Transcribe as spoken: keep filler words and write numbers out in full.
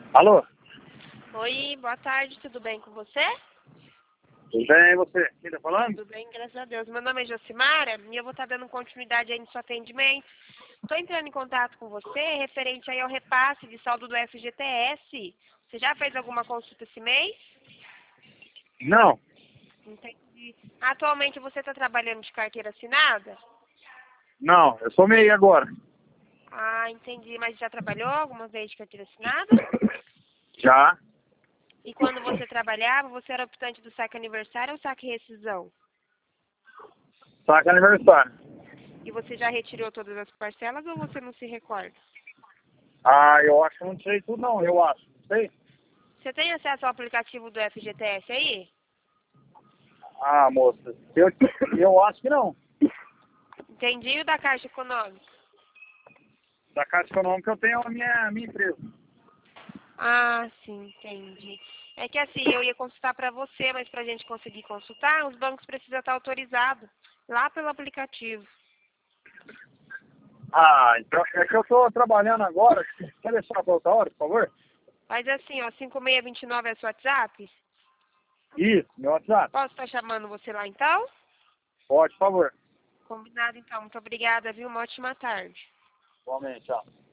Alô? Oi, boa tarde, tudo bem com você? Tudo bem, e você? Quem tá falando? Tudo bem, graças a Deus. Meu nome é Josimara e eu vou estar dando continuidade aí no seu atendimento. Estou entrando em contato com você referente aí ao repasse de saldo do F G T S. Você já fez alguma consulta esse mês? Não, Entendi. Atualmente você está trabalhando de carteira assinada? não, eu sou meio agora. Ah, entendi. Mas já trabalhou alguma vez de carteira assinada? Já. E quando você trabalhava, você era optante do saque aniversário ou saque rescisão? Saca aniversário. E você já retirou todas as parcelas ou você não se recorda? Ah, eu acho que não sei tudo não, eu acho. Não sei. Você tem acesso ao aplicativo do F G T S aí? Ah, moça, eu, eu acho que não. Entendi. E o da Caixa Econômica? Da Caixa Econômica eu tenho a minha, minha empresa. Ah, sim, entendi. É que assim, eu ia consultar para você, mas para a gente conseguir consultar, os bancos precisam estar autorizados lá pelo aplicativo. Ah, então é que eu tô trabalhando agora. Quer deixar pra outra hora, por favor? Mas assim, ó, cinco seis dois nove é seu WhatsApp? Isso, meu WhatsApp. Posso estar chamando você lá então? Pode, por favor. Combinado então. Muito obrigada, viu? Uma ótima tarde. Igualmente, tchau.